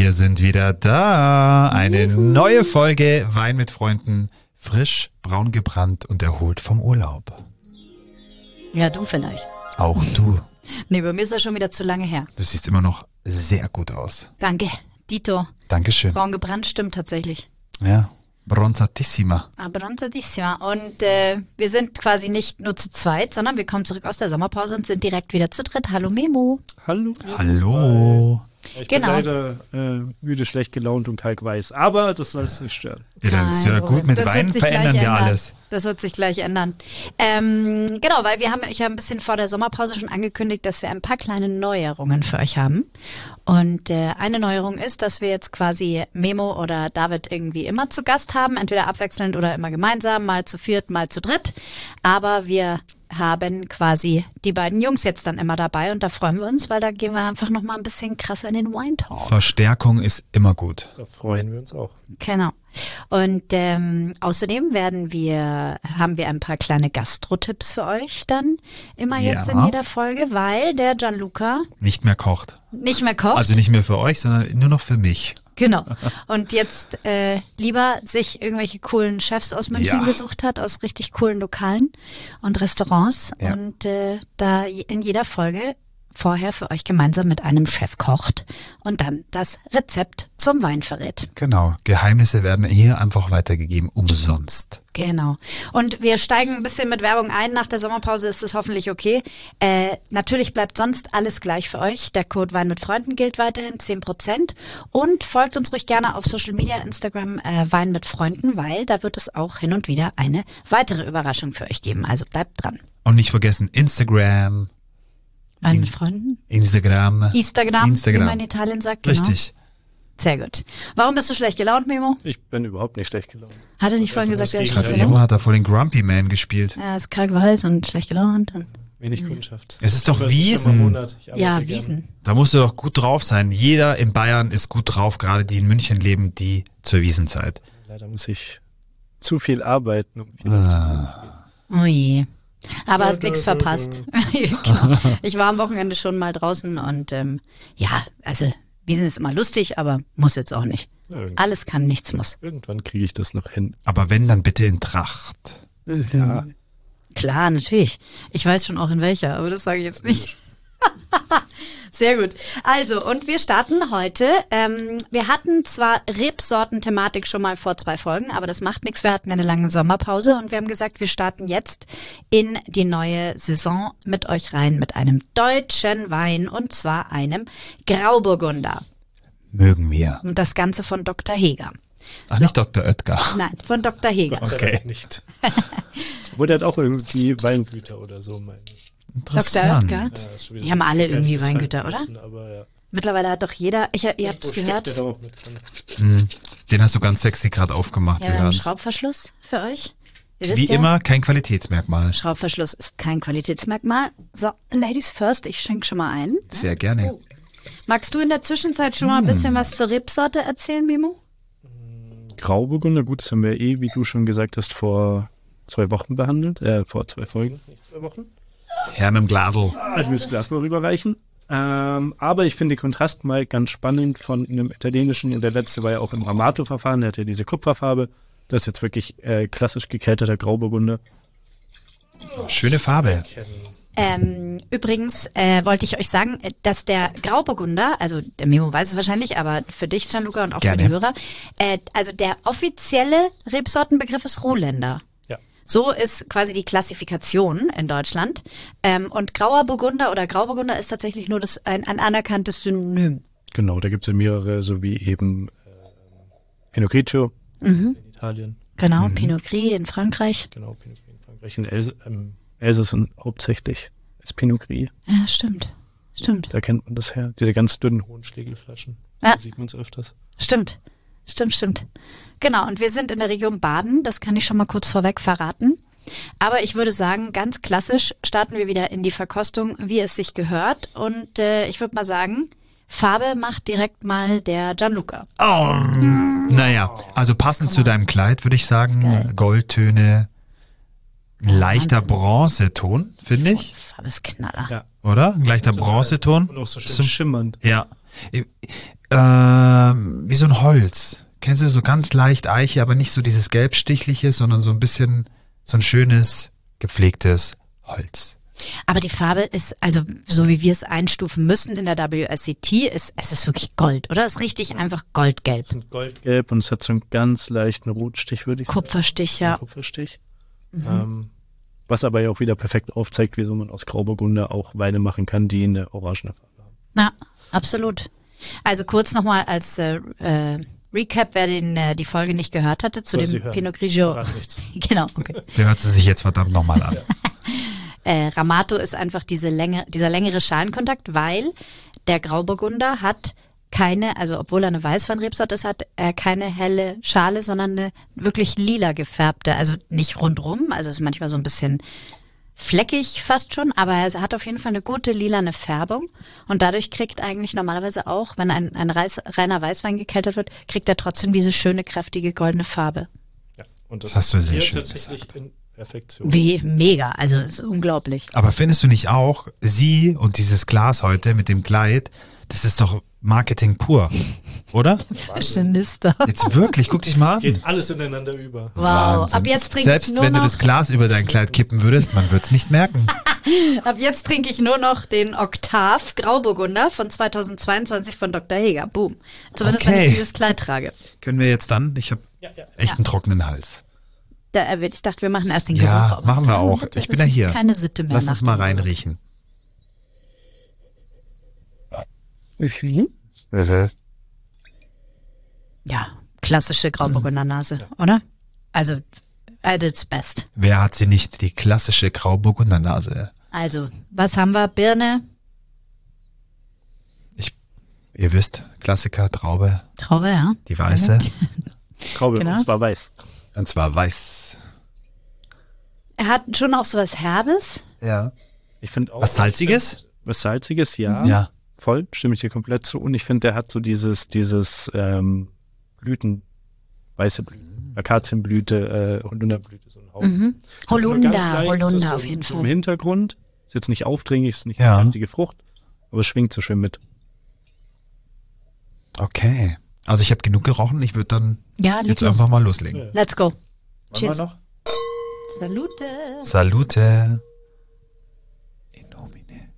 Wir sind wieder da. Eine neue Folge Wein mit Freunden. Frisch, braun gebrannt und erholt vom Urlaub. Ja, du vielleicht. Auch du. Nee, bei mir ist das schon wieder zu lange her. Du siehst immer noch sehr gut aus. Danke, Dito. Dankeschön. Braun gebrannt stimmt tatsächlich. Ja, bronzatissima. Bronzatissima. Und wir sind quasi nicht nur zu zweit, sondern wir kommen zurück aus der Sommerpause und sind direkt wieder zu dritt. Hallo Memo. Hallo. Hallo. Ich Genau. bin leider müde, schlecht gelaunt und kalkweiß, aber das soll es nicht stören. Ja, das ist ja gut. Mit Das Wein wird sich verändern gleich wir ändern. alles. Das wird sich gleich ändern. Genau, weil wir haben euch ja ein bisschen vor der Sommerpause schon angekündigt, dass wir ein paar kleine Neuerungen für euch haben. Und eine Neuerung ist, dass wir jetzt quasi Memo oder David irgendwie immer zu Gast haben, entweder abwechselnd oder immer gemeinsam, mal zu viert, mal zu dritt. Aber wir haben quasi die beiden Jungs jetzt dann immer dabei und da freuen wir uns, weil da gehen wir einfach nochmal ein bisschen krasser in den Wine Talk. Verstärkung ist immer gut. Da freuen wir uns auch. Genau. Und außerdem haben wir ein paar kleine Gastro-Tipps für euch dann immer jetzt in Ja. jeder Folge, weil der Gianluca Nicht mehr kocht. nicht mehr kocht. Also nicht mehr für euch, sondern nur noch für mich. Genau. Und jetzt lieber sich irgendwelche coolen Chefs aus München Ja. gesucht hat, aus richtig coolen Lokalen und Restaurants. Ja. Und da in jeder Folge vorher für euch gemeinsam mit einem Chef kocht und dann das Rezept zum Wein verrät. Genau. Geheimnisse werden hier einfach weitergegeben, umsonst. Genau. Und wir steigen ein bisschen mit Werbung ein. Nach der Sommerpause ist es hoffentlich okay. Natürlich bleibt sonst alles gleich für euch. Der Code Wein mit Freunden gilt weiterhin 10%. Und folgt uns ruhig gerne auf Social Media, Instagram Wein mit Freunden, weil da wird es auch hin und wieder eine weitere Überraschung für euch geben. Also bleibt dran. Und nicht vergessen Instagram. Wein mit Freunden? Instagram, Instagram, wie man in Italien sagt. Genau. Richtig. Sehr gut. Warum bist du schlecht gelaunt, Memo? Ich bin überhaupt nicht schlecht gelaunt. Hat er nicht vorhin einfach gesagt, er das ist schlecht Gegenteil. Memo gelaunt? hat da voll den Grumpy Man gespielt. Ja, ist kalt-weiß und schlecht gelaunt. Und Wenig Kundschaft. Es ist doch Aber es schon Wiesen. mal Monat. Ich arbeite ja, gern. Wiesen. Da musst du doch gut drauf sein. Jeder in Bayern ist gut drauf, gerade die in München leben, die zur Wiesenzeit. Leider muss ich zu viel arbeiten, um viel auf die Wiesen zu gehen. Oh je. Aber hast nichts verpasst. Genau. Ich war am Wochenende schon mal draußen und ja, also Wiesen ist immer lustig, aber muss jetzt auch nicht. Ja, Alles kann, nichts muss. irgendwann kriege ich das noch hin. Aber wenn, dann bitte in Tracht. Ja, Klar, natürlich. Ich weiß schon auch in welcher, aber das sage ich jetzt nicht. Sehr gut. Also, und wir starten heute. Wir hatten zwar Rebsorten-Thematik schon mal vor 2 Folgen, aber das macht nichts. Wir hatten eine lange Sommerpause und wir haben gesagt, wir starten jetzt in die neue Saison mit euch rein mit einem deutschen Wein und zwar einem Grauburgunder. Mögen wir. Und das Ganze von Dr. Heger. Ach, nicht Dr. Oetker. Nein, von Dr. Heger. Gott sei Dank nicht. Obwohl, der hat auch irgendwie Weingüter oder so, meine ich. Interessant. Oetker? Ja, ist schon wieder Die haben alle irgendwie gefährliches Weingüter, oder? Halbwissen, aber ja. Mittlerweile hat doch jeder, ihr habt es Wo steckt gehört, der da auch mit drin? Den hast du ganz sexy gerade aufgemacht. ja, wir wir haben einen hören's. Schraubverschluss für euch. Ihr wisst Wie ja, immer, kein Qualitätsmerkmal. Schraubverschluss ist kein Qualitätsmerkmal. So, Ladies first, ich schenke schon mal ein. Sehr gerne. Magst du in der Zwischenzeit schon mal ein bisschen was zur Rebsorte erzählen, Mimo? Grauburgunder, gut, das haben wir wie du schon gesagt hast, vor 2 Wochen behandelt. Vor 2 Folgen, nicht 2 Wochen. Herr mit dem Glasl. Ich muss das Glas mal rüberreichen. Aber ich finde den Kontrast mal ganz spannend von einem italienischen. Und der letzte war ja auch im Amato-Verfahren. Der hat ja diese Kupferfarbe. Das ist jetzt wirklich klassisch gekelterter Grauburgunder. Schöne Farbe. Übrigens wollte ich euch sagen, dass der Grauburgunder, also der Memo weiß es wahrscheinlich, aber für dich, Gianluca, und auch Gerne. für die Hörer, also der offizielle Rebsortenbegriff ist Rohländer. Ja. So ist quasi die Klassifikation in Deutschland. Und grauer Burgunder oder Grauburgunder ist tatsächlich nur ein anerkanntes Synonym. Genau, da gibt es ja mehrere, so wie eben Pinot Grigio in Italien. Genau, Pinot Gris in Frankreich. Genau, Pinot Gris in Frankreich. In Elsass und hauptsächlich ist Pinot Gris. Ja, stimmt. Stimmt. Da kennt man das her. Diese ganz dünnen hohen Schlegelflaschen. Ja. Da sieht man es öfters. Stimmt. Genau, und wir sind in der Region Baden, das kann ich schon mal kurz vorweg verraten. Aber ich würde sagen, ganz klassisch starten wir wieder in die Verkostung, wie es sich gehört. Und ich würde mal sagen, Farbe macht direkt mal der Gianluca. Oh. Naja, also passend zu deinem Kleid würde ich sagen, Geil. Goldtöne, Ein leichter Bronzeton, finde ich. Farbe ist Knaller. Ja. Oder? Ein leichter Total. Bronzeton. Und auch so schön So- schimmernd. Ja. Wie so ein Holz. Kennst du, so ganz leicht Eiche, aber nicht so dieses gelbstichliche, sondern so ein bisschen so ein schönes, gepflegtes Holz. Aber die Farbe ist, also so wie wir es einstufen müssen in der WSET, es ist wirklich Gold, oder? Es ist richtig einfach goldgelb. Es ist goldgelb und es hat so einen ganz leichten Rotstich, würde ich sagen. Kupferstich, Ein ja. Kupferstich. Was aber ja auch wieder perfekt aufzeigt, wieso man aus Grauburgunder auch Weine machen kann, die eine orangene Farbe haben. Ja, absolut. Also kurz nochmal als Recap, wer die Folge nicht gehört hatte, zu Soll sie dem hören. Pinot Grigio. Verrat nichts. Genau, okay. Der hört sie sich jetzt verdammt nochmal an. Ramato ist einfach dieser längere Schalenkontakt, weil der Grauburgunder hat keine, also obwohl er eine Weißweinrebsorte ist, hat er keine helle Schale, sondern eine wirklich lila gefärbte, also nicht rundrum, also ist manchmal so ein bisschen fleckig fast schon, aber er hat auf jeden Fall eine gute lilane Färbung und dadurch kriegt eigentlich normalerweise auch, wenn ein reiner Weißwein gekeltert wird, kriegt er trotzdem diese schöne, kräftige, goldene Farbe. Ja. Und Das hast du sehr hier schön tatsächlich in Perfektion. Wie mega, also es ist unglaublich. Aber findest du nicht auch, sie und dieses Glas heute mit dem Kleid, das ist doch Marketing pur, oder? Fashionista. Jetzt wirklich, guck dich mal an. Geht alles ineinander über. Wow, Wahnsinn. ab jetzt trinke ich Selbst nur wenn du noch, das Glas über dein Kleid kippen würdest, man würde es nicht merken. ab jetzt trinke ich nur noch den Oktav Grauburgunder von 2022 von Dr. Heger. Boom. Zumindest wenn Okay. ich dieses Kleid trage. Können wir jetzt dann? Ich habe Ja, ja. echt einen trockenen Hals. Ich dachte, wir machen erst den Geruch. Ja, aber machen wir auch. Ich bin ja hier. Keine Sitte mehr. Lass nach uns mal dem Geruch. reinriechen. Ja, klassische Grauburgunder-Nase, oder? Also, at its best. Wer hat sie nicht, die klassische Grauburgunder-Nase? Also, was haben wir? Birne, Ihr wisst, Klassiker, Traube, Traube, ja. die weiße, Traube, Genau. und zwar weiß. und zwar weiß. Er hat schon auch so was Herbes. Ja. Ich finde auch. Was Salziges? Was Salziges, ja. Ja. Voll, stimme ich dir komplett zu. Und ich finde, der hat so dieses Blüten, weiße Blüten, Akazienblüte, Holunderblüte, so ein Hauch. Mhm. Es ist nur Holunder, ganz leicht, es ist Holunder so, auf jeden so im Fall. Hintergrund. Ist jetzt nicht aufdringlich, ist nicht Ja. eine kräftige Frucht, aber es schwingt so schön mit. Okay. Also ich habe genug gerochen, ich würde dann Ja, leg jetzt los. einfach mal loslegen. Ja. Let's go. Wollen wir Cheers. noch? Salute. Salute. In nomine.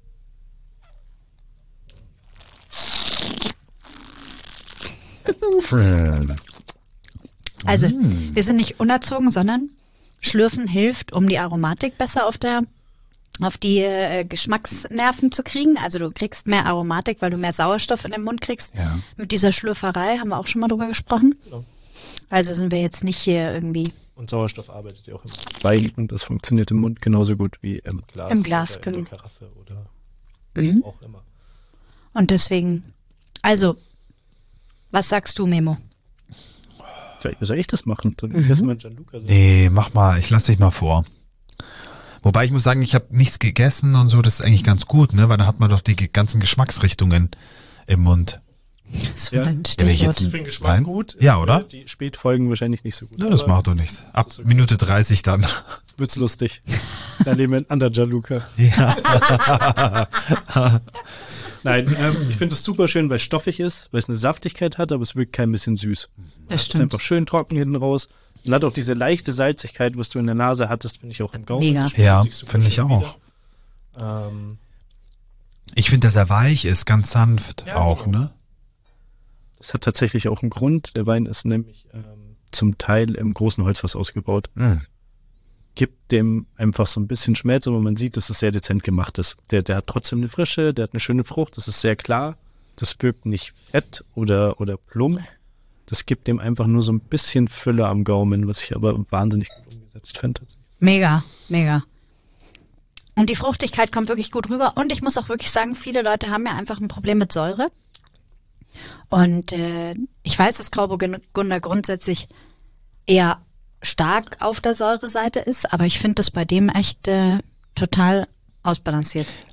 Also, wir sind nicht unerzogen, sondern Schlürfen hilft, um die Aromatik besser auf die Geschmacksnerven zu kriegen. Also du kriegst mehr Aromatik, weil du mehr Sauerstoff in den Mund kriegst. Ja. Mit dieser Schlürferei haben wir auch schon mal drüber gesprochen. Genau. Also sind wir jetzt nicht hier irgendwie Und Sauerstoff arbeitet ja auch im Wein und das funktioniert im Mund genauso gut wie im Glas. Im Glas, oder in genau. der Karaffe oder Mhm. auch immer. und deswegen, also, was sagst du, Memo? Soll ich das machen? Dann erstmal Gianluca. Nee, mach mal, ich lass dich mal vor. Wobei ich muss sagen, ich habe nichts gegessen und so, das ist eigentlich ganz gut, ne? Weil dann hat man doch die ganzen Geschmacksrichtungen im Mund. So Ja. ein Ja, wenn ich Stichwort. jetzt- Ich finde Geschmack Nein? gut. Ja, oder? Die Spätfolgen wahrscheinlich nicht so gut. Ja, das aber macht doch nichts. Ab ist okay. Minute 30 dann. Wird's lustig. Dann nehmen wir einen anderen Gianluca. Ja. Nein, ich finde es super schön, weil es stoffig ist, weil es eine Saftigkeit hat, aber es wirkt kein bisschen süß. Das Es ist stimmt. einfach schön trocken hinten raus. Und hat auch diese leichte Salzigkeit, was du in der Nase hattest, finde ich auch im Gaumen. Mega. Das spiegelt Ja, sich super finde ich schön auch. wieder. Ich finde, dass er weich ist, ganz sanft Ja, auch, genau. ne? Das hat tatsächlich auch einen Grund. Der Wein ist nämlich zum Teil im großen Holzfass ausgebaut. Mhm. Gibt dem einfach so ein bisschen Schmelz, aber man sieht, dass es sehr dezent gemacht ist. Der hat trotzdem eine Frische, der hat eine schöne Frucht, das ist sehr klar. Das wirkt nicht fett oder plump. Das gibt dem einfach nur so ein bisschen Fülle am Gaumen, was ich aber wahnsinnig gut umgesetzt finde. Mega, mega. Und die Fruchtigkeit kommt wirklich gut rüber. Und ich muss auch wirklich sagen, viele Leute haben ja einfach ein Problem mit Säure. Und ich weiß, dass Grauburgunder grundsätzlich eher stark auf der Säureseite ist, aber ich finde das bei dem echt total ausbalanciert.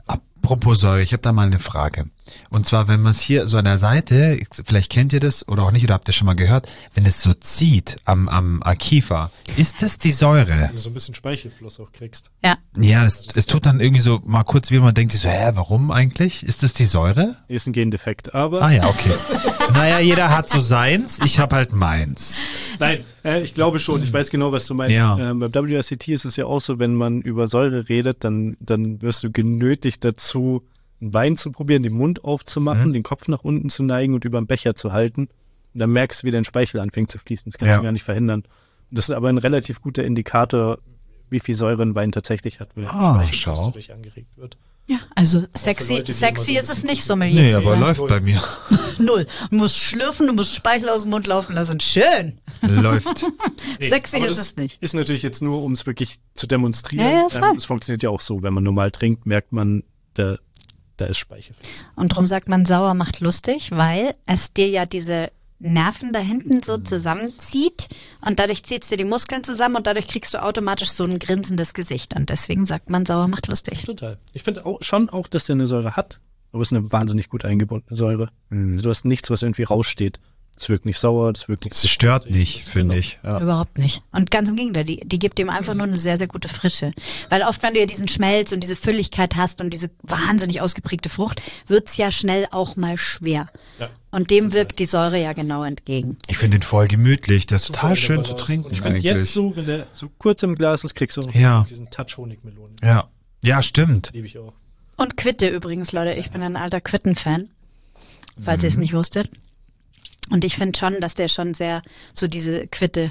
Apropos Säure, ich habe da mal eine Frage. Und zwar, wenn man es hier so an der Seite, vielleicht kennt ihr das oder auch nicht, oder habt ihr schon mal gehört, wenn es so zieht am Kiefer, ist das die Säure? Wenn du so ein bisschen Speichelfluss auch kriegst. Ja. Ja, es tut dann irgendwie so mal kurz wie man denkt sich so, warum eigentlich? Ist das die Säure? Ist ein Gendefekt, aber... Ah ja, okay. Naja, jeder hat so seins, ich habe halt meins. Nein, ich glaube schon. Ich weiß genau, was du meinst. Ja. Beim WRCT ist es ja auch so, wenn man über Säure redet, dann wirst du genötigt dazu, einen Wein zu probieren, den Mund aufzumachen, den Kopf nach unten zu neigen und über den Becher zu halten. Und dann merkst du, wie dein Speichel anfängt zu fließen. Das kannst du gar nicht verhindern. Und das ist aber ein relativ guter Indikator, wie viel Säure ein Wein tatsächlich hat, weil der Speichelfluss schau. dadurch angeregt wird. Ja, also sexy Leute, die immer so ist es ein nicht, bisschen- Sommelier Nee, zu aber sein. läuft bei mir. Null. Du musst schlürfen, du musst Speichel aus dem Mund laufen lassen. Schön. Läuft. Sexy aber ist das es nicht. Ist natürlich jetzt nur, um es wirklich zu demonstrieren. Ja, voll. Es funktioniert ja auch so, wenn man normal trinkt, merkt man, da ist Speichelfluss. Und darum sagt man, sauer macht lustig, weil es dir ja diese Nerven da hinten so zusammenzieht und dadurch zieht es dir die Muskeln zusammen und dadurch kriegst du automatisch so ein grinsendes Gesicht. Und deswegen sagt man, sauer macht lustig. Total. Ich finde schon auch, dass der eine Säure hat, aber es ist eine wahnsinnig gut eingebundene Säure. Also du hast nichts, was irgendwie raussteht. Es wirkt nicht sauer, das wirkt nicht... Es stört nicht, finde ich. Ja. Überhaupt nicht. Und ganz im Gegenteil, die gibt dem einfach nur eine sehr, sehr gute Frische. Weil oft, wenn du ja diesen Schmelz und diese Fülligkeit hast und diese wahnsinnig ausgeprägte Frucht, wird's ja schnell auch mal schwer. Ja. Und dem wirkt die Säure ja genau entgegen. Ich finde den voll gemütlich, der ist total in der schön zu Balance. trinken Und ich finde eigentlich. jetzt so, wenn der so kurz im Glas ist, kriegst du auch Ja. diesen Touch Honigmelone. Ja, stimmt. Liebe ich auch. Und Quitte übrigens, Leute. Ich bin ein alter Quitten-Fan, falls ihr es nicht wusstet. Und ich finde schon, dass der schon sehr so diese Quitte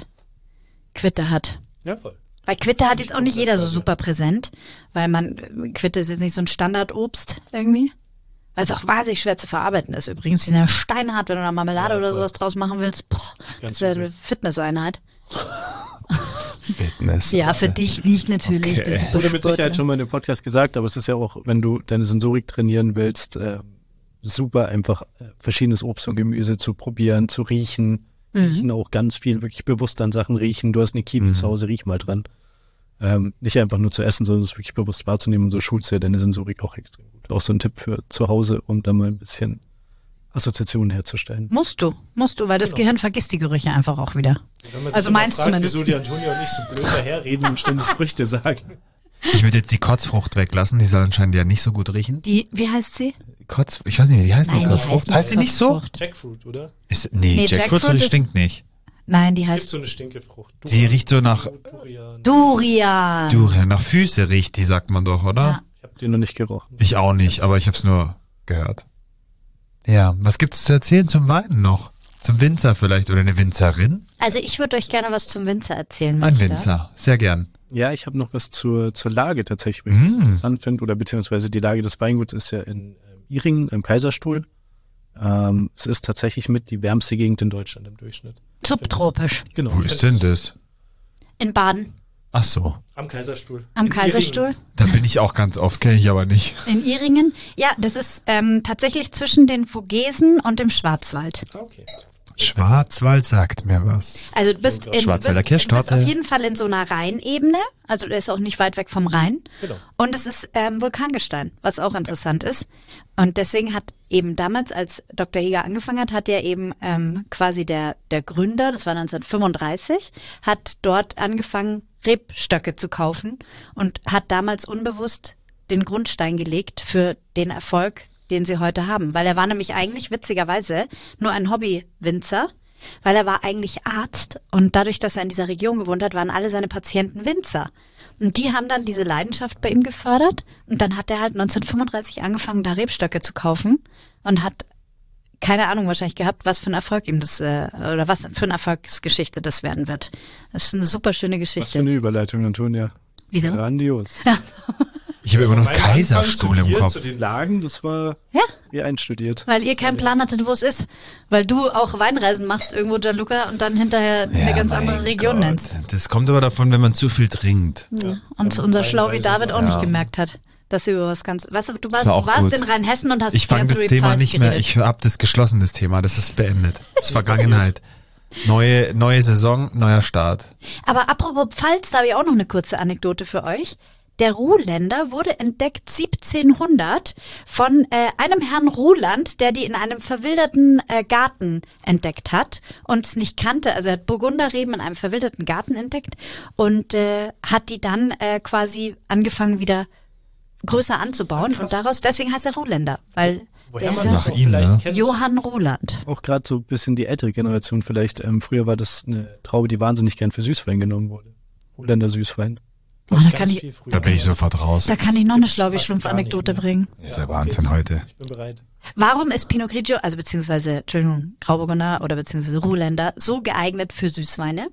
hat. Ja, voll. Weil Quitte hat jetzt auch nicht jeder so super präsent, weil Quitte ist jetzt nicht so ein Standardobst irgendwie. Weil es auch wahnsinnig schwer zu verarbeiten ist übrigens. Die sind ja steinhart, wenn du da Marmelade Ja, oder voll. sowas draus machen willst. Boah, das Ganz wäre eine Fitnesseinheit. Fitness. Ja, für dich nicht natürlich. Okay. Das ist Wurde mit Sicherheit Sportler. schon mal in dem Podcast gesagt, aber es ist ja auch, wenn du deine Sensorik trainieren willst, super einfach verschiedenes Obst und Gemüse zu probieren, zu riechen. Riechen auch ganz viel, wirklich bewusst an Sachen riechen. Du hast eine Kiwi zu Hause, riech mal dran. Nicht einfach nur zu essen, sondern es wirklich bewusst wahrzunehmen und so schulst du ja deine Sensorik auch extrem gut. Auch so ein Tipp für zu Hause, um da mal ein bisschen Assoziationen herzustellen. Musst du, weil das Gehirn vergisst die Gerüche einfach auch wieder. Wenn man sich Also immer meins fragt, zumindest. wieso die Antonia nicht so blöd daherreden und ständig Früchte sagen. Ich würde jetzt die Kotzfrucht weglassen, die soll anscheinend ja nicht so gut riechen. Wie heißt sie? Ich weiß nicht, wie die heißt. Nein, die Kotzfrucht. Heißt die nicht so? Kotzfrucht. Jackfruit, oder? Nee, Jackfruit Jackfruit ist- stinkt nicht. Nein, die Es gibt heißt so eine Stinkefrucht. Sie riecht so nach Durian. Durian. Durian, nach Füße riecht die, sagt man doch, oder? Ja. Ich habe die noch nicht gerochen. Ich auch nicht, aber ich habe es nur gehört. Ja, was gibt's zu erzählen zum Wein noch? Zum Winzer vielleicht oder eine Winzerin? Also ich würde euch gerne was zum Winzer erzählen. Ein möchte. Winzer, sehr gern. Ja, ich habe noch was zur Lage tatsächlich, weil ich das interessant finde, oder beziehungsweise die Lage des Weinguts ist ja in Iringen, im Kaiserstuhl. Es ist tatsächlich mit die wärmste Gegend in Deutschland im Durchschnitt. Subtropisch. Genau. Wo ist denn das? In Baden. Ach so, Am Kaiserstuhl. Am In Kaiserstuhl. Iringen. da bin ich auch ganz oft, kenne ich aber nicht. In Iringen. Ja, das ist tatsächlich zwischen den Vogesen und dem Schwarzwald. Ah, okay. Schwarzwald sagt mir was. Also du bist, Schwarzwälder du bist Kirschtorte. auf jeden Fall in so einer Rheinebene. Also der ist auch nicht weit weg vom Rhein. Genau. Und es ist Vulkangestein, was auch interessant ist. Und deswegen hat eben damals, als Dr. Heger angefangen hat ja eben quasi der Gründer, das war 1935, hat dort angefangen, Rebstöcke zu kaufen und hat damals unbewusst den Grundstein gelegt für den Erfolg, den sie heute haben. Weil er war nämlich eigentlich witzigerweise nur ein Hobby-Winzer, weil er war eigentlich Arzt und dadurch, dass er in dieser Region gewohnt hat, waren alle seine Patienten Winzer. Und die haben dann diese Leidenschaft bei ihm gefördert und dann hat er halt 1935 angefangen, da Rebstöcke zu kaufen und hat keine Ahnung wahrscheinlich gehabt, was für ein Erfolg ihm das, oder was für eine Erfolgsgeschichte das werden wird. Das ist eine super schöne Was für Geschichte. eine Überleitung, Antonia. Wieso? Grandios. Ich habe immer noch Mein Kaiserstuhl Anfang im zu dir, Kopf. Zu den Lagen, das war Ja, wie einstudiert. weil ihr keinen Plan hattet, wo es ist. Weil du auch Weinreisen machst irgendwo, Gianluca, und dann hinterher eine ganz mein andere Region Gott. nennst. Das kommt aber davon, wenn man zu viel trinkt. Ja. Und unser Schlau wie David auch nicht Ja. gemerkt hat, dass sie über was ganz, weißt du, du war auch warst gut. in Rheinhessen und hast Ich die fange ganze das Thema Pfalz nicht mehr, geredet. ich habe das geschlossen, das Thema, das ist beendet. Das ist Vergangenheit. Neue Saison, neuer Start. Aber apropos Pfalz, da habe ich auch noch eine kurze Anekdote für euch. der Ruhländer wurde entdeckt 1700 von einem Herrn Ruhland, der die in einem verwilderten Garten entdeckt hat und es nicht kannte. Also er hat Burgunderreben in einem verwilderten Garten entdeckt und hat die dann quasi angefangen wieder größer anzubauen. Und daraus, deswegen heißt er Ruhländer, weil Woher der man ist das nach auch ihm, vielleicht ne? kennt. Johann Ruhland. Auch gerade so ein bisschen die ältere Generation vielleicht. Früher war das eine Traube, die wahnsinnig gern für Süßwein genommen wurde. Holländer Süßwein. Oh, da kann ich- Da bin ich sofort raus. Da kann ich noch eine gibt's fast Schlaubi-Schlumpf-Anekdote gar nicht bringen. Ist ja Wahnsinn heute. Ich bin bereit. Warum ist Pinot Grigio, also beziehungsweise, Entschuldigung, Grauburgunder oder beziehungsweise Ruhländer so geeignet für Süßweine?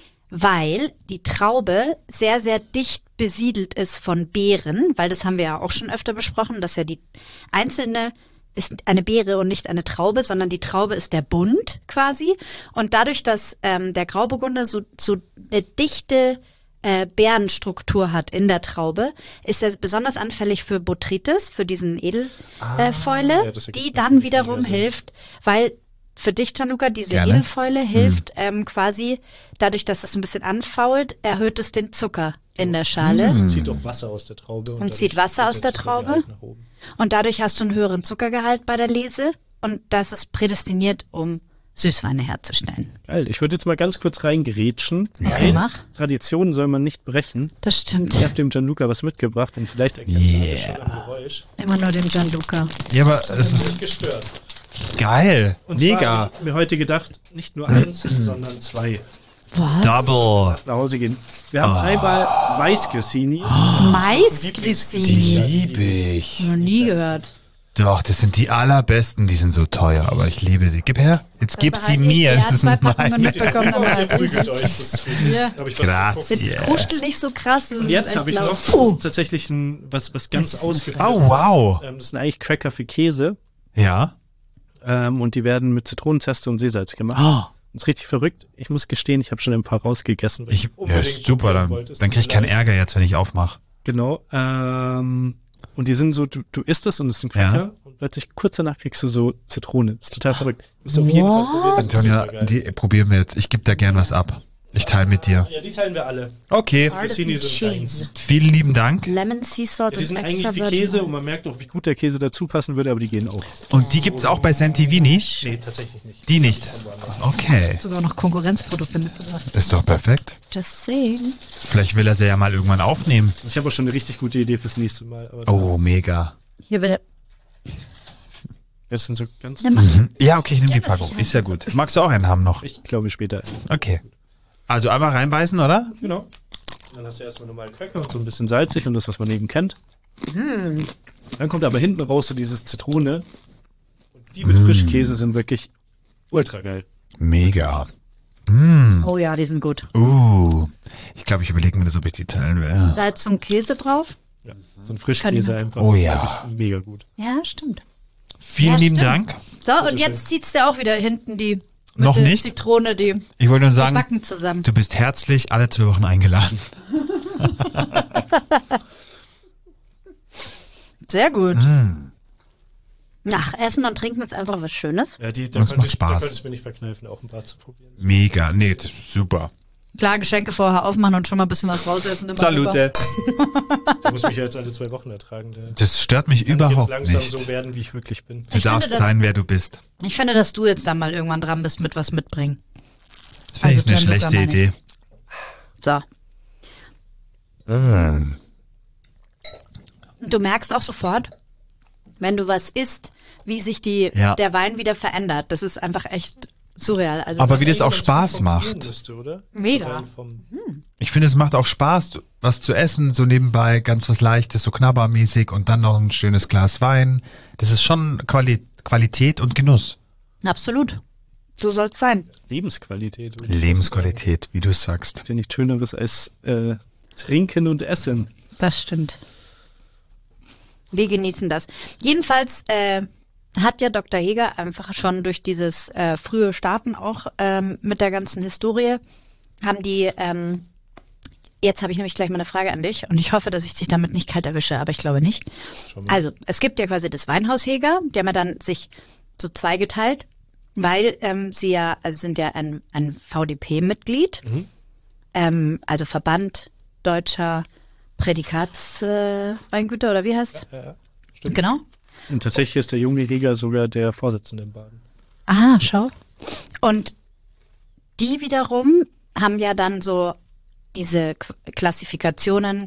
Weil die Traube sehr, sehr dicht besiedelt ist von Beeren, weil das haben wir ja auch schon öfter besprochen, dass ja die einzelne ist eine Beere und nicht eine Traube, sondern die Traube ist der Bund quasi. Und dadurch, dass der Grauburgunder so eine dichte Beerenstruktur hat in der Traube, ist er besonders anfällig für Botrytis, für diesen Edelfäule, ja, das ergibt die dann natürlich wiederum mega Sinn. hilft, weil für dich, Gianluca, diese Gerne. Edelfäule hilft quasi, dadurch, dass es ein bisschen anfault, erhöht es den Zucker in der Schale. Es zieht auch Wasser aus der Traube. Und zieht Wasser aus der Traube. Nach oben. Und dadurch hast du einen höheren Zuckergehalt bei der Lese und das ist prädestiniert, um Süßweine herzustellen. Geil, ich würde jetzt mal ganz kurz reingerätschen. Okay, mach. Traditionen soll man nicht brechen. Das stimmt. Ich habe dem Gianluca was mitgebracht und vielleicht erkennt Yeah. schon am Geräusch. Immer nur dem Gianluca. Ja, aber es ist Nicht gestört. geil. Und zwar Mega. habe ich mir heute gedacht, nicht nur eins, sondern zwei Was? Double. nach Hause gehen. Wir haben einmal Weißgrissini. Maisgrissini. Liebe ich. Noch nie gehört. Doch, das sind die allerbesten. Die sind so teuer, aber ich liebe sie. Gib her. Jetzt gib sie mir. Das ist Packungen meine. mitbekommen. Ihr prügelt euch, das ist für Ja. Habe ich was Grazie. zu gucken. Jetzt kuschel nicht so krass. das Und ist jetzt echt habe ich laut. noch, das ist tatsächlich was Das ganz ist ein ausgefallenes. Oh, wow. Das sind eigentlich Cracker für Käse. Ja. Und die werden mit Zitronenzeste und Seesalz gemacht. Oh, Das ist richtig verrückt. Ich muss gestehen, ich habe schon ein paar rausgegessen. ja, Unbedingt ist super. probieren Dann, wolltest. dann krieg ich Tut mir keinen leid. Ärger jetzt, wenn ich aufmache. Genau. Und die sind so, du isst es und es ist ein Cracker Ja. und plötzlich kurz danach kriegst du so Zitrone. Das ist total verrückt. Musst du auf jeden Fall probieren. Das ist Antonia, super geil. die probieren wir jetzt. Ich gebe da gern was ab. Ich teile mit dir. Ja, die teilen wir alle. Okay. Grissini sind deins. Vielen lieben Dank. Lemon, Sea Salt Ja, die sind und eigentlich extra wie Virgin Käse Oil. und man merkt auch, wie gut der Käse dazu passen würde, aber die gehen auch. Und die gibt's auch bei Santivini? Nee, tatsächlich nicht. Die nicht. Okay. Sogar noch Konkurrenzprodukte mitgebracht. Ist doch perfekt. Just saying. Vielleicht will er sie ja mal irgendwann aufnehmen. Ich habe auch schon eine richtig gute Idee fürs nächste Mal. Aber Oh, mega. Hier bitte. das sind so ganz. Nimm mal. Ja, okay, ich nehme die das Packung. sicher. Ist ja gut. Magst du auch einen haben noch? Ich glaube später. Okay. Also einmal reinbeißen, oder? Genau. Dann hast du erstmal normalen Cracker und so ein bisschen salzig und das, was man eben kennt. Dann kommt aber hinten raus so dieses Zitrone. Und die mit Frischkäse sind wirklich ultra geil. Mega. Oh ja, die sind gut. Ich glaube, ich überlege mir das, ob ich die teilen will. Salz und Käse drauf. Ja, so ein Frischkäse einfach. Oh ist, ja. glaub ich, mega gut. Ja, stimmt. Vielen Ja, lieben stimmt. Dank. So, und jetzt zieht's dir auch wieder hinten die Noch mit der nicht? Zitrone, die Ich wollte nur sagen, Backen zusammen. du bist herzlich alle 2 Wochen eingeladen. Sehr gut. Nach Essen und Trinken ist einfach was Schönes. Ja, Und es da macht könnte Spaß. ich mir nicht verkneifen, auch ein paar zu probieren. Mega. Nee, das ist super. Klar, Geschenke vorher aufmachen und schon mal ein bisschen was rausessen. Immer super. Salute. Da muss mich ja jetzt alle 2 Wochen ertragen. Da kann Das stört mich ich jetzt überhaupt langsam nicht. so werden, wie ich wirklich bin. Du Ich darfst finde das- sein, wer du bist. Ich finde, dass du jetzt dann mal irgendwann dran bist mit was mitbringen. Das finde ich Also eine Gianluca schlechte meine ich. Idee. So. Du merkst auch sofort, wenn du was isst, wie sich Ja. der Wein wieder verändert. Das ist einfach echt surreal. Also Aber wie das auch Ganz gut Spaß funktionieren macht. Müsste, oder? Mega. Rein vom- Ich finde, es macht auch Spaß, was zu essen, so nebenbei, ganz was Leichtes, so knabbermäßig und dann noch ein schönes Glas Wein. Das ist schon Qualität und Genuss. Absolut. So soll's sein. Lebensqualität. würde ich Lebensqualität, wie du es sagst. sagen. Ja, nichts Schöneres als Trinken und Essen. Das stimmt. Wir genießen das. Jedenfalls hat ja Dr. Heger einfach schon durch dieses frühe Starten auch mit der ganzen Historie, haben die, jetzt habe ich nämlich gleich mal eine Frage an dich und ich hoffe, dass ich dich damit nicht kalt erwische, aber ich glaube nicht. Also, es gibt ja quasi das Weinhaus Heger, die haben ja dann sich so zweigeteilt, weil sie ja, also sind ja ein VDP-Mitglied, also Verband Deutscher Prädikatsweingüter oder wie heißt? Ja. Genau. Und tatsächlich ist der junge Heger sogar der Vorsitzende in Baden. Ah, schau. Und die wiederum haben ja dann so diese Klassifikationen,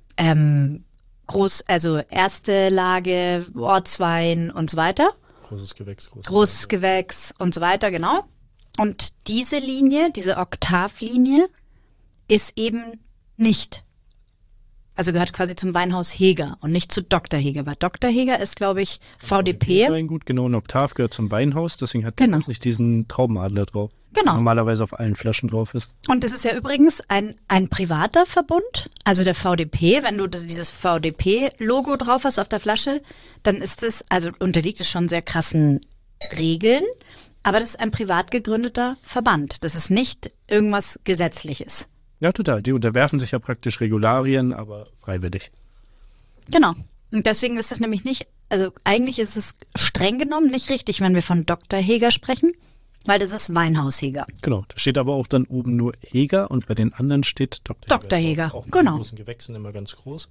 also erste Lage, Ortswein und so weiter. Großes Gewächs. Großes Gewächs und so weiter, genau. Und diese Linie, diese Oktavlinie, ist eben nicht, also gehört quasi zum Weinhaus Heger und nicht zu Dr. Heger, weil Dr. Heger ist, glaube ich, VDP. Weingut, genau, ein Oktav gehört zum Weinhaus, deswegen hat Genau. der nicht diesen Traubenadler drauf. Genau. Der normalerweise auf allen Flaschen drauf ist. Und es ist ja übrigens ein privater Verbund, also der VDP. Wenn du dieses VDP-Logo drauf hast auf der Flasche, dann ist es, also unterliegt es schon sehr krassen Regeln, aber das ist ein privat gegründeter Verband. Das ist nicht irgendwas Gesetzliches. Ja, total. Die unterwerfen sich ja praktisch Regularien, aber freiwillig. Genau. Und deswegen ist es nämlich nicht, also eigentlich ist es streng genommen nicht richtig, wenn wir von Dr. Heger sprechen, weil das ist Weinhaus Heger. Genau. Da steht aber auch dann oben nur Heger und bei den anderen steht Dr. Dr. Heger, Auch bei genau. großen Gewächsen immer ganz groß.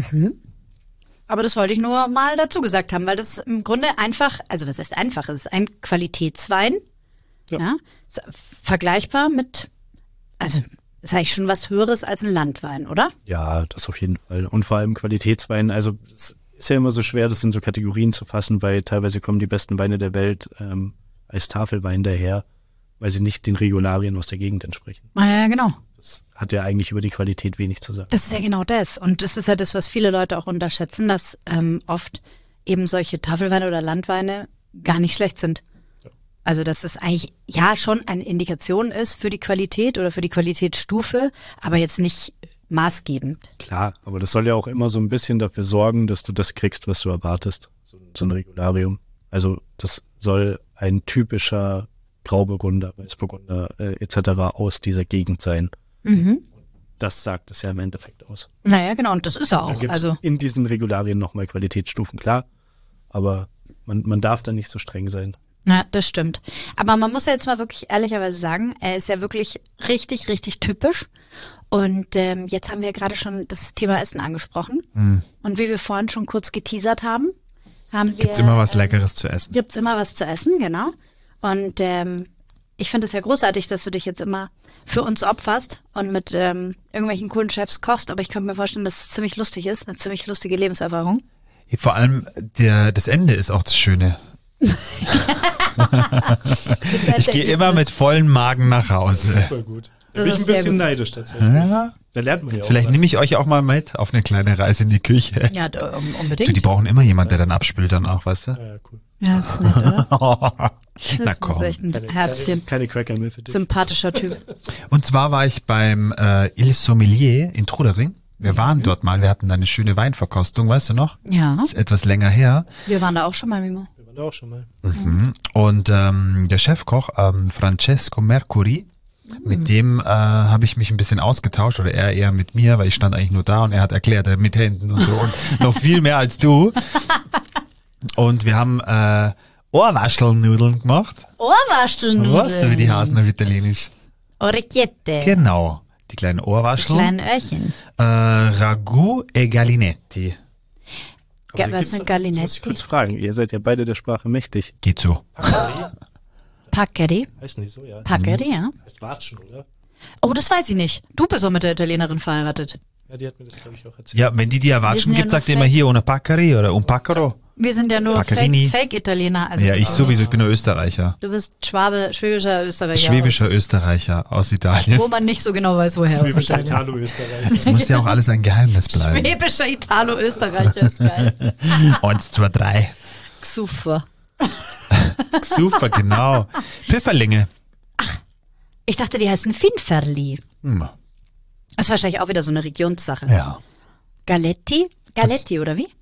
Aber das wollte ich nur mal dazu gesagt haben, weil das im Grunde einfach, also was heißt einfach, es ist ein Qualitätswein, ja, ist vergleichbar mit, also ist eigentlich schon was Höheres als ein Landwein, oder? Ja, das auf jeden Fall. Und vor allem Qualitätswein. Also es ist ja immer so schwer, das in so Kategorien zu fassen, weil teilweise kommen die besten Weine der Welt als Tafelwein daher, weil sie nicht den Regularien aus der Gegend entsprechen. Ja, genau. Das hat ja eigentlich über die Qualität wenig zu sagen. Das ist ja genau das. Und das ist ja das, was viele Leute auch unterschätzen, dass oft eben solche Tafelweine oder Landweine gar nicht schlecht sind. Also dass es eigentlich ja schon eine Indikation ist für die Qualität oder für die Qualitätsstufe, aber jetzt nicht maßgebend. Klar, aber das soll ja auch immer so ein bisschen dafür sorgen, dass du das kriegst, was du erwartest. So ein Regularium. Also das soll ein typischer Grauburgunder, Weißburgunder etc. aus dieser Gegend sein. Das sagt es ja im Endeffekt aus. Naja, genau, und das ist er Da auch. gibt es Also in diesen Regularien nochmal Qualitätsstufen, klar. Aber man darf da nicht so streng sein. ja, das stimmt. Aber man muss ja jetzt mal wirklich ehrlicherweise sagen, er ist ja wirklich richtig, richtig typisch. Und jetzt haben wir gerade schon das Thema Essen angesprochen. Und wie wir vorhin schon kurz geteasert haben, Gibt's immer was Leckeres zu essen. Gibt's immer was zu essen, genau. Und ich finde es ja großartig, dass du dich jetzt immer für uns opferst und mit irgendwelchen coolen Chefs kochst. Aber ich könnte mir vorstellen, dass es ziemlich lustig ist, eine ziemlich lustige Lebenserfahrung. Vor allem das Ende ist auch das Schöne. Ich gehe immer mit vollem Magen nach Hause. Super gut. Das Da bin ich ist ein sehr bisschen gut. neidisch tatsächlich. Ja, Da lernt man ja auch vielleicht was. nehme ich euch auch mal mit auf eine kleine Reise in die Küche. Ja, Du, unbedingt. die brauchen immer jemand, der dann abspült dann auch, weißt du? Ja, cool. Ja, das ist nett, oder? Na Das ist komm. echt ein Herzchen. Keine Cracker mehr für dich. Sympathischer Typ. Und zwar war ich beim Il Sommelier in Trudering. Wir waren dort mal, wir hatten da eine schöne Weinverkostung, weißt du noch? Ja, Ist etwas länger her. wir waren da auch schon mal, Mimo. Wir waren da auch schon mal. Und der Chefkoch, Francesco Mercuri, mit dem habe ich mich ein bisschen ausgetauscht, oder er eher mit mir, weil ich stand eigentlich nur da und er hat erklärt, mit Händen und so und noch viel mehr als du. Und wir haben Ohrwaschelnudeln gemacht. Ohrwaschelnudeln. Weißt du, wie die heißen auf Italienisch? Orecchiette. Genau, die kleinen Ohrwascheln. Kleinen Öhrchen. Ragout et Galinetti. Ja, da was gibt's sind doch- Galinetti? Muss ich kurz fragen, ihr seid ja beide der Sprache mächtig. Geht so. Paccheri. Heißen die so, ja. Paccheri, ja. Heißt Watschen, oder? Oh, das weiß ich nicht. Du bist doch mit der Italienerin verheiratet. Ja, die hat mir das, glaube ich, auch erzählt. Ja, wenn die Wir erwatschen sind ja gibt, nur sagt ihr immer Fake. hier una Paccari oder un Paccaro. Wir sind ja nur Paccherini. Fake-Italiener. Also Ja, ich sowieso, ich bin nur Österreicher. Du bist schwäbischer Österreicher. Schwäbischer aus, Österreicher aus Italien. Wo man nicht so genau weiß, woher. aus Schwäbischer Italien. Italo-Österreich. Das muss ja auch alles ein Geheimnis bleiben. Schwäbischer Italo-Österreicher ist geil. 1, 2, 3. Super. Super, genau. Pfifferlinge. Ich dachte, die heißen Finferli. Hm, Das ist wahrscheinlich auch wieder so eine Regionssache. ja. Galetti? Galetti, oder wie?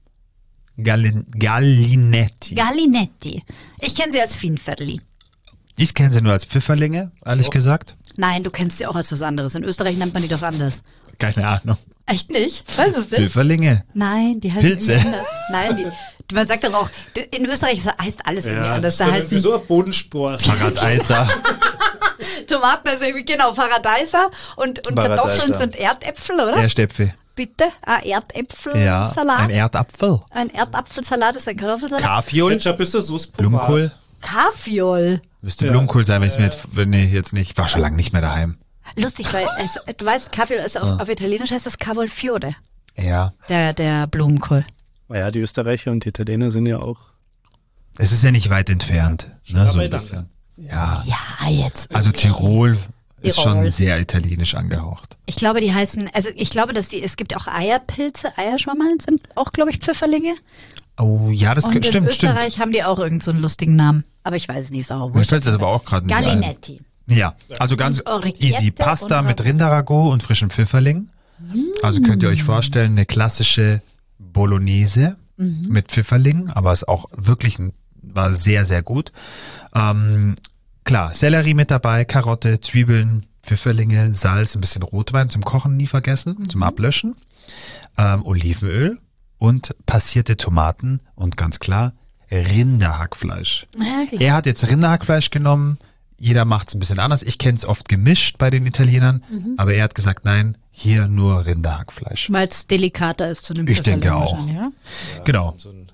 Gallinetti. Galinetti. Ich kenne sie als Finferli. Ich kenne sie nur als Pfifferlinge, ehrlich gesagt. Nein, du kennst sie auch als was anderes. In Österreich nennt man die doch anders. Keine Ahnung. Echt nicht? Weiß es nicht? Pfifferlinge. Nein, die heißen Pilze. irgendwie anders. Nein, man sagt doch auch, in Österreich heißt alles irgendwie anders. Da heißen so ein Bodenspor. Paradeiser. Tomaten ist irgendwie, genau, Paradeiser und Paradeiser. Kartoffeln sind Erdäpfel, oder? Erdäpfel. Bitte? Ein Ja, Erdäpfelsalat? ein Erdapfel. Ein Erdapfelsalat ist ein Kartoffelsalat? Kaffeeol, Ketchup ist das Soße Blumenkohl. Kaffeeol. Müsste Ja. Blumenkohl sein, wenn ich jetzt nicht. Ich war schon lange nicht mehr daheim. Lustig, weil du weißt, Kaffeeol ist auf Italienisch heißt das Cavolfiore, Ja. der Blumenkohl. Naja, die Österreicher und die Italiener sind ja auch. Es ist ja nicht weit entfernt. Ne, so ein beieinander. bisschen. Ja. Ja, jetzt. Also Tirol ist Tirol. schon sehr italienisch angehaucht. Ich glaube, die heißen, also ich glaube, es gibt auch Eierpilze, Eierschwammerl sind auch, glaube ich, Pfifferlinge. Oh ja, das Und in stimmt. Österreich haben die auch irgend so einen lustigen Namen. Aber ich weiß es nicht, ist auch Mir wurscht. fällt das aber auch gerade nicht ein. Gallinetti. Ja, also ganz Und Orecchiette easy. Pasta und mit Rinderragout und frischem Pfifferling. Also könnt ihr euch vorstellen, eine klassische Bolognese mit Pfifferling, aber ist auch wirklich war sehr, sehr gut. Klar, Sellerie mit dabei, Karotte, Zwiebeln, Pfifferlinge, Salz, ein bisschen Rotwein zum Kochen nie vergessen, zum Ablöschen, Olivenöl und passierte Tomaten und ganz klar Rinderhackfleisch. Ja, klar. Er hat jetzt Rinderhackfleisch genommen. Jeder macht es ein bisschen anders. Ich kenne es oft gemischt bei den Italienern, aber er hat gesagt, nein, hier nur Rinderhackfleisch. Weil es delikater ist zu dem Ich denke Pfifferling auch. wahrscheinlich, ja? Genau. So ein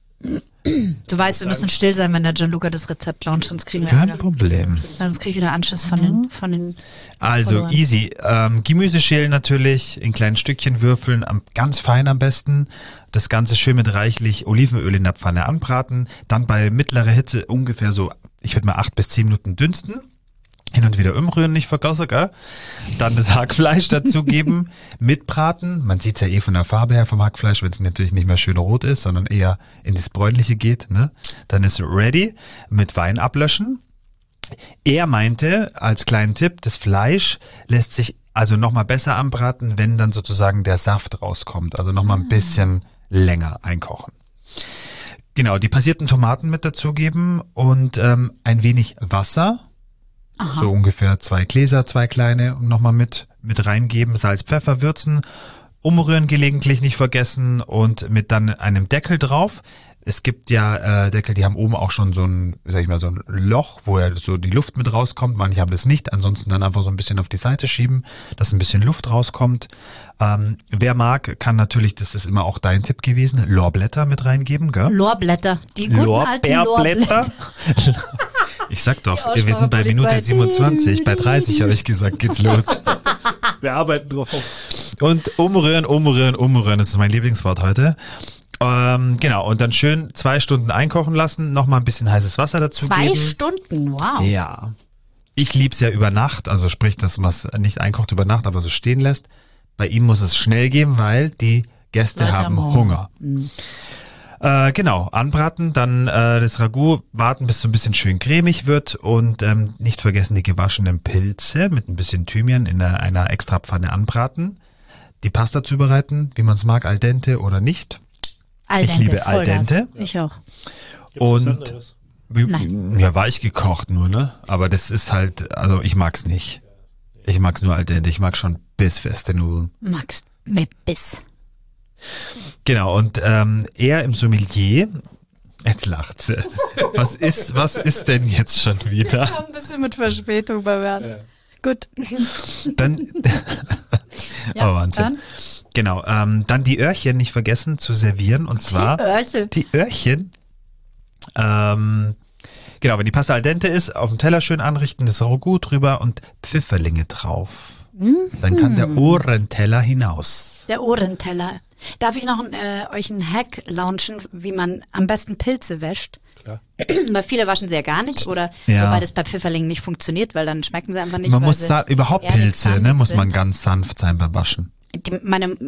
Du weißt, wir müssen still sein, wenn der Gianluca das Rezept launcht, sonst kriegen wir Kein Ärger. Problem. Sonst kriege ich wieder Anschluss von den Also Followern. easy. Gemüse schälen natürlich, in kleinen Stückchen würfeln, ganz fein am besten. Das Ganze schön mit reichlich Olivenöl in der Pfanne anbraten. Dann bei mittlerer Hitze ungefähr so, ich würde mal 8 bis 10 Minuten dünsten. Hin und wieder umrühren, nicht vergessen, gell? Dann das Hackfleisch dazugeben, mitbraten. Man sieht es ja eh von der Farbe her vom Hackfleisch, wenn es natürlich nicht mehr schön rot ist, sondern eher in das Bräunliche geht. Ne? Dann ist ready, mit Wein ablöschen. Er meinte, als kleinen Tipp, das Fleisch lässt sich also nochmal besser anbraten, wenn dann sozusagen der Saft rauskommt. Also nochmal ein bisschen länger einkochen. Genau, die passierten Tomaten mit dazugeben und ein wenig Wasser. Aha. So ungefähr 2 Gläser, 2 kleine und nochmal mit reingeben, Salz, Pfeffer, würzen, umrühren gelegentlich nicht vergessen und mit dann einem Deckel drauf. Es gibt ja Deckel, die haben oben auch schon so ein, sag ich mal, so ein Loch, wo ja so die Luft mit rauskommt. Manche haben das nicht, ansonsten dann einfach so ein bisschen auf die Seite schieben, dass ein bisschen Luft rauskommt. Wer mag, kann natürlich, das ist immer auch dein Tipp gewesen, Lorbeerblätter mit reingeben, gell? Lorbeerblätter. Die guten alten Lorbeerblätter. Ich sag doch, Die wir sind bei Minute Aussprachepolizei. 27, bei 30 habe ich gesagt, geht's los. Wir arbeiten drauf auf. Und umrühren, das ist mein Lieblingswort heute. Genau, und dann schön 2 Stunden einkochen lassen, nochmal ein bisschen heißes Wasser dazu 2 geben. Stunden, wow. Ja. Ich lieb's ja über Nacht, also sprich, dass man es nicht einkocht über Nacht, aber so stehen lässt. Bei ihm muss es schnell gehen, weil die Gäste Leute haben haben Hunger. Genau, anbraten, dann das Ragout warten, bis so ein bisschen schön cremig wird und nicht vergessen die gewaschenen Pilze mit ein bisschen Thymian in einer extra Pfanne anbraten. Die Pasta zubereiten, wie man es mag, al dente oder nicht. Al Ich dente, liebe al Vollgas. dente. Ich auch. Gibt's was Und anderes? Nein. ja, weich gekocht nur, ne? Aber das ist halt, also ich mag's nicht. Ich mag's nur al dente, ich mag schon bissfeste Nudeln. Max mit Biss. Genau, und er im Sommelier, jetzt lacht sie. Was ist denn jetzt schon wieder? Ein bisschen mit Verspätung bei Werner. Ja. Gut. Dann, Ja, oh Wahnsinn. dann? Genau, dann die Öhrchen nicht vergessen zu servieren und zwar Öhrchen. die Öhrchen. Genau, wenn die Pasta al dente ist, auf dem Teller schön anrichten, das Ragout drüber und Pfifferlinge drauf. Dann kann der Ohrenteller hinaus. Der Ohrenteller. Darf ich noch euch einen Hack launchen, wie man am besten Pilze wäscht? Klar. Weil viele waschen sie ja gar nicht oder Ja. wobei das bei Pfifferlingen nicht funktioniert, weil dann schmecken sie einfach nicht. Man weil muss sie überhaupt eher Pilze, ne, sanft muss man sind. ganz sanft sein beim Waschen. Meine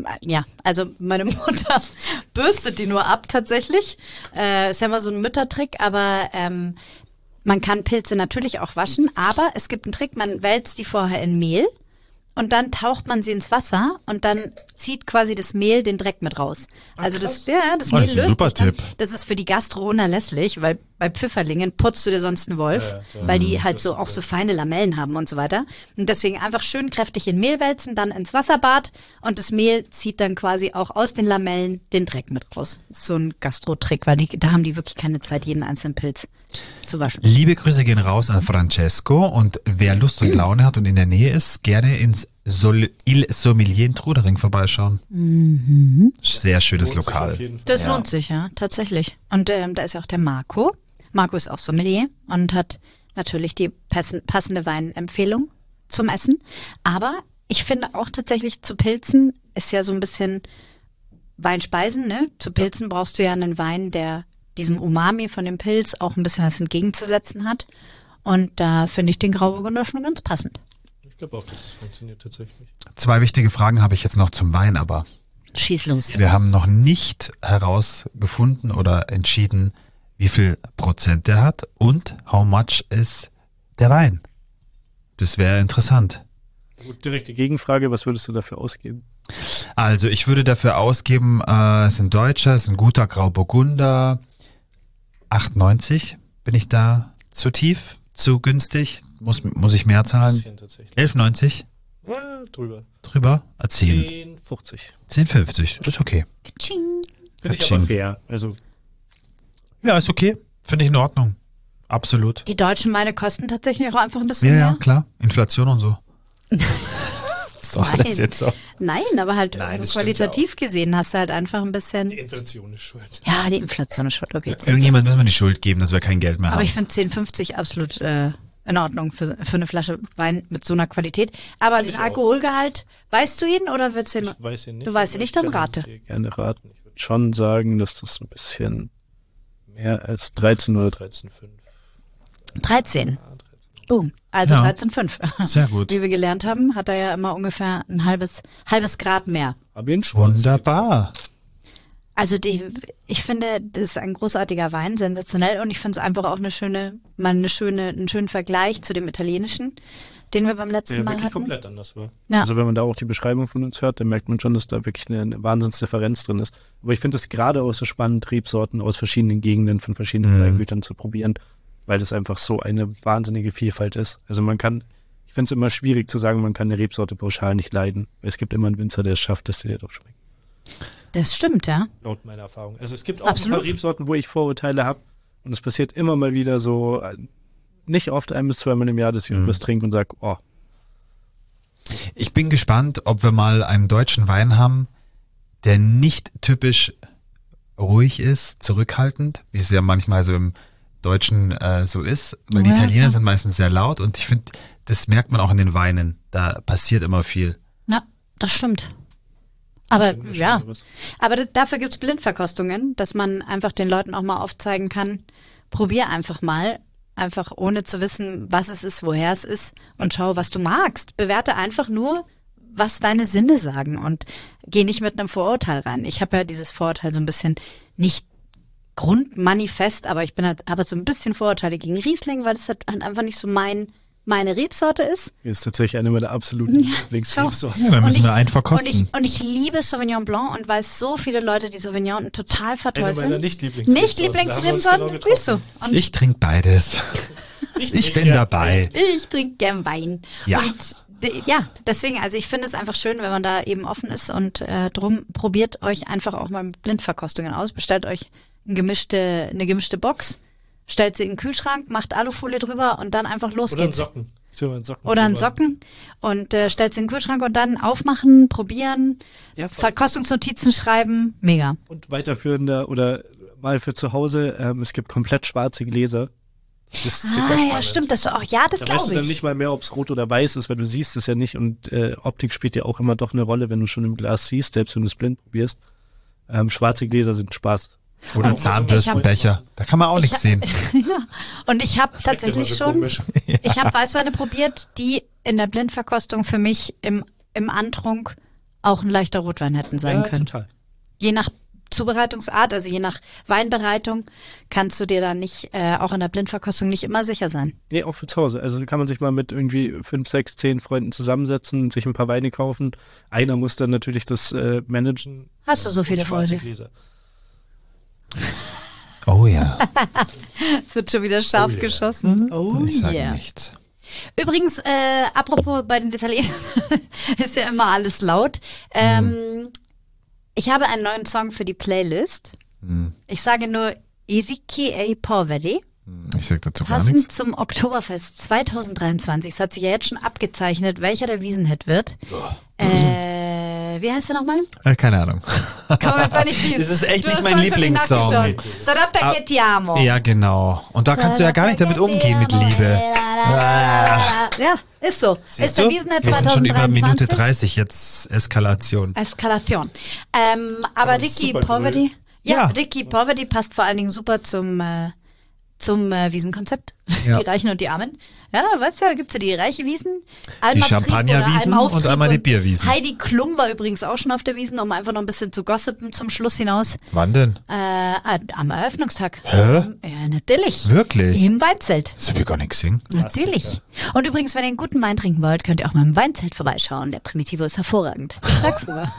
Mutter bürstet die nur ab tatsächlich. Ist ja immer so ein Müttertrick, aber man kann Pilze natürlich auch waschen, aber es gibt einen Trick, man wälzt die vorher in Mehl und dann taucht man sie ins Wasser und dann zieht quasi das Mehl den Dreck mit raus. Also das Oh, Mehl das ist ein löst super sich dann. Tipp. Das ist für die Gastro unerlässlich, weil bei Pfifferlingen putzt du dir sonst einen Wolf, weil die halt so auch so feine Lamellen haben und so weiter. Und deswegen einfach schön kräftig in Mehl wälzen, dann ins Wasserbad und das Mehl zieht dann quasi auch aus den Lamellen den Dreck mit raus. Das ist so ein Gastro-Trick, weil da haben die wirklich keine Zeit, jeden einzelnen Pilz zu waschen. Liebe Grüße gehen raus an Francesco und wer Lust und Laune hat und in der Nähe ist, gerne ins Il Sommelier in Trudering vorbeischauen. Sehr schönes Lohnt sich auf Lokal. jeden Fall. Das lohnt sich, ja, tatsächlich. Und da ist ja auch der Marco. Marco ist auch Sommelier und hat natürlich die passende Weinempfehlung zum Essen. Aber ich finde auch tatsächlich zu Pilzen ist ja so ein bisschen Weinspeisen, ne? Zu Pilzen brauchst du ja einen Wein, der diesem Umami von dem Pilz auch ein bisschen was entgegenzusetzen hat. Und da finde ich den Grauburgunder schon ganz passend. Ich glaube auch, dass das funktioniert tatsächlich. 2 wichtige Fragen habe ich jetzt noch zum Wein, aber Schieß los. wir haben noch nicht herausgefunden oder entschieden, wie viel Prozent der hat und how much ist der Wein. Das wäre interessant. Gut, direkte Gegenfrage, was würdest du dafür ausgeben? Also ich würde dafür ausgeben, es ist ein Deutscher, es ist ein guter Grauburgunder. 8,90 bin ich da zu tief, zu günstig, muss ich mehr zahlen. Bisschen tatsächlich. 11,90 Ja, drüber. drüber, 10, 10,50. 10,50, ist okay. Tsching. Finde ich Katsching. aber fair. Also, Ja, ist okay, finde ich in Ordnung. Absolut. Die deutschen Weine kosten tatsächlich auch einfach ein bisschen Ja, mehr. ja, klar, Inflation und so. Ist doch alles Nein. jetzt so. Nein, aber halt Nein, so das stimmt qualitativ gesehen hast du halt einfach ein bisschen. Die Inflation ist schuld. Ja, die Inflation ist schon okay. Irgendjemand müssen wir die Schuld geben, dass wir kein Geld mehr Aber haben. ich finde 10,50 absolut in Ordnung für eine Flasche Wein mit so einer Qualität. Aber den ich auch. Alkoholgehalt, weißt du ihn oder willst du ihn? Ich weiß ihn nicht. Du weißt ihn aber nicht, ich dann kann rate. dir gerne raten. Ich würde schon sagen, dass das ein bisschen mehr als 13 oder 13,5. 13. Ja, 13. Boom. Also Ja. 13,5. Sehr gut. Wie wir gelernt haben, hat er ja immer ungefähr ein halbes Grad mehr. Aber ihn schwarz. Wunderbar. Also ich finde, das ist ein großartiger Wein, sensationell, und ich finde es einfach auch einen schönen Vergleich zu dem italienischen, den wir beim letzten Der Mal wirklich hatten. komplett anders war. Ja. Also wenn man da auch die Beschreibung von uns hört, dann merkt man schon, dass da wirklich eine Wahnsinnsdifferenz drin ist. Aber ich finde es gerade auch so spannend, Rebsorten aus verschiedenen Gegenden von verschiedenen Weingütern zu probieren, weil das einfach so eine wahnsinnige Vielfalt ist. Also ich finde es immer schwierig zu sagen, man kann eine Rebsorte pauschal nicht leiden, weil es gibt immer einen Winzer, der es schafft, dass der dir doch schmeckt. Das stimmt, ja. Laut meiner Erfahrung. Also es gibt auch Absolut. Ein paar Rebsorten, wo ich Vorurteile habe, und es passiert immer mal wieder so, nicht oft 1 bis 2 Mal im Jahr, dass ich was trinke und sage, oh, Ich bin gespannt, ob wir mal einen deutschen Wein haben, der nicht typisch ruhig ist, zurückhaltend, wie es ja manchmal so im Deutschen so ist. Weil die Ja, Italiener klar. sind meistens sehr laut und ich finde, das merkt man auch in den Weinen. Da passiert immer viel. Ja, das stimmt. Aber finden wir ja, schon was. aber dafür gibt's Blindverkostungen, dass man einfach den Leuten auch mal aufzeigen kann, probier einfach mal, einfach ohne zu wissen, was es ist, woher es ist, und schau, was du magst. Bewerte einfach nur, was deine Sinne sagen, und geh nicht mit einem Vorurteil rein. Ich habe ja dieses Vorurteil so ein bisschen, nicht grundmanifest, aber ich habe so ein bisschen Vorurteile gegen Riesling, weil das halt einfach nicht so meine Rebsorte ist. ist tatsächlich eine meiner absoluten Lieblingsrebsorten. Ja, dann müssen Und wir einen Und verkosten. ich liebe Sauvignon Blanc und weiß so viele Leute, die Sauvignon total Eine verteufeln. meiner Nicht-Lieblingsrebsorten. Nicht Lieblingsrebsorten, Da haben wir uns siehst du. genau Und Ich trinke beides. Ich bin dabei. ich trinke gern Wein. Ja. Ja, deswegen, also ich finde es einfach schön, wenn man da eben offen ist, und drum probiert euch einfach auch mal mit Blindverkostungen aus. Bestellt euch eine gemischte Box, stellt sie in den Kühlschrank, macht Alufolie drüber und dann einfach los Oder einen geht's. Socken. Sollen wir einen Socken Oder einen drüber? Socken, und stellt sie in den Kühlschrank und dann aufmachen, probieren, Ja, voll. Verkostungsnotizen schreiben. Mega. Und weiterführender oder mal für zu Hause, es gibt komplett schwarze Gläser. Das ist super Ah, ja, spannend. stimmt, das auch. Ja, das Da weißt du glaube dann ich. nicht mal mehr, ob es rot oder weiß ist, weil du siehst es ja nicht, und Optik spielt ja auch immer doch eine Rolle, wenn du schon im Glas siehst, selbst wenn du es blind probierst. Schwarze Gläser sind Spaß. Oder Ich Zahnbürstenbecher. Da kann man auch nichts sehen. Und ich habe Schmeckt tatsächlich immer so schon, komisch. ich habe Weißweine probiert, die in der Blindverkostung für mich im Antrunk auch ein leichter Rotwein hätten sein können. Total. Je nach Zubereitungsart, also je nach Weinbereitung, kannst du dir da nicht, auch in der Blindverkostung nicht immer sicher sein. Nee, auch für zu Hause. Also kann man sich mal mit irgendwie 5, 6, 10 Freunden zusammensetzen, sich ein paar Weine kaufen. Einer muss dann natürlich das managen. Hast du so viele Und schwarze Freunde? Gläser. Oh ja, Es wird schon wieder scharf Oh yeah. geschossen. Oh ich sage yeah. nichts. Übrigens, apropos bei den Italienern, ist ja immer alles laut. Ich habe einen neuen Song für die Playlist. Ich sage nur I ricchi e i poveri. Ich sag dazu gar Passend nichts. zum Oktoberfest 2023, es hat sich ja jetzt schon abgezeichnet, welcher der Wiesenhit wird. Wie heißt der nochmal? Keine Ahnung. Kann man jetzt auch nicht wissen. Das ist echt Du nicht hast mein vorhin für mich Lieblingssong. nachgeschaut. Sarà perché ti amo. Ja, genau. Und da kannst du ja gar nicht damit umgehen mit Liebe. Ja, ist so. Siehst ist der du? Wiesenhit Wir sind schon über 2023. Minute 30 jetzt Eskalation. Eskalation. Aber Ricky super Poverty, Ja. Ricky Poverty passt vor allen Dingen super zum Wiesenkonzept. Ja. Die Reichen und die Armen. Ja, weißt du, da gibt's ja die reiche Wiesen. Einmal Betrieb Champagnerwiesen oder Auftrieb und einmal die Bierwiesen. Heidi Klum war übrigens auch schon auf der Wiesen, um einfach noch ein bisschen zu gossipen zum Schluss hinaus. Wann denn? Am Eröffnungstag. Hä? Ja, natürlich. Wirklich? Im Weinzelt. Das hab ich gar nicht gesehen. Natürlich. Und übrigens, wenn ihr einen guten Wein trinken wollt, könnt ihr auch mal im Weinzelt vorbeischauen. Der Primitivo ist hervorragend. Ich sag's nur.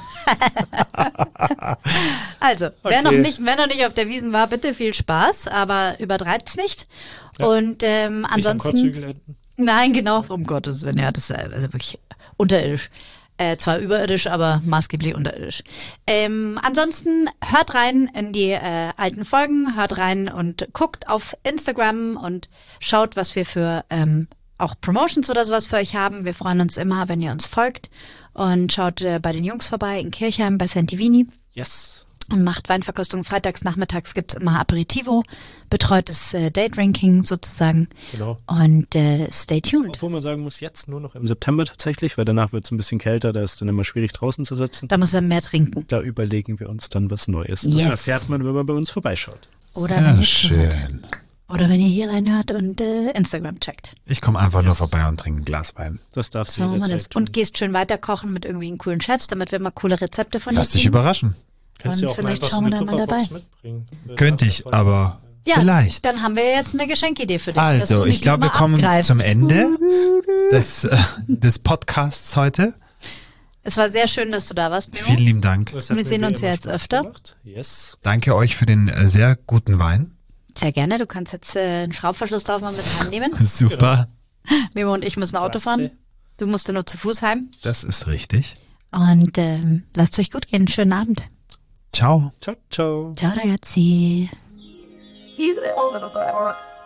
Also, wer noch nicht auf der Wiesn war, bitte viel Spaß, aber übertreibt's nicht. Ja. Und Nicht am ansonsten. Kotzhügel enden. Nein, genau, um Gottes Willen, ja, das ist also wirklich unterirdisch. Zwar überirdisch, aber maßgeblich unterirdisch. Ansonsten hört rein in die alten Folgen, hört rein und guckt auf Instagram und schaut, was wir für auch Promotions oder sowas für euch haben. Wir freuen uns immer, wenn ihr uns folgt und schaut bei den Jungs vorbei in Kirchheim bei Santivini. Yes. Und macht Weinverkostung. Freitags, nachmittags gibt's immer Aperitivo, betreutes Daydrinking sozusagen. Genau. Und stay tuned. Obwohl man sagen muss, jetzt nur noch im September tatsächlich, weil danach wird es ein bisschen kälter, da ist dann immer schwierig draußen zu sitzen. Da muss er mehr trinken. Da überlegen wir uns dann was Neues. Das Yes. erfährt man, wenn man bei uns vorbeischaut. Oder Sehr wenn ihr schön. zuhört. Oder wenn ihr hier reinhört und Instagram checkt. Ich komme einfach nur vorbei und trinke ein Glas Wein. Das darfst So du machen wir das. jederzeit tun. Und gehst schön weiter kochen mit irgendwelchen coolen Chefs, damit wir mal coole Rezepte von dir Lass dich kriegen. überraschen. Kannst du Und ja auch mal vielleicht einfach so schauen wir eine da mal Tupperbox dabei. mitbringen. Könnte ich, aber Ja, vielleicht. dann haben wir jetzt eine Geschenkidee für dich. dass Also, du nicht ich glaube, wir immer kommen abgreifst. zum Ende des Podcasts heute. Es war sehr schön, dass du da warst, Mimo. Vielen lieben Dank. Das hat Wir mir sehen wie uns immer ja jetzt Spaß öfter. gemacht. Yes. Danke euch für den sehr guten Wein. Sehr gerne. Du kannst jetzt einen Schraubverschluss drauf mal mit heimnehmen. Super. Mimo und ich müssen Auto fahren. Klasse. Du musst ja nur zu Fuß heim. Das ist richtig. Und lasst euch gut gehen. Schönen Abend. Ciao. Ciao, ciao. Ciao, ragazzi.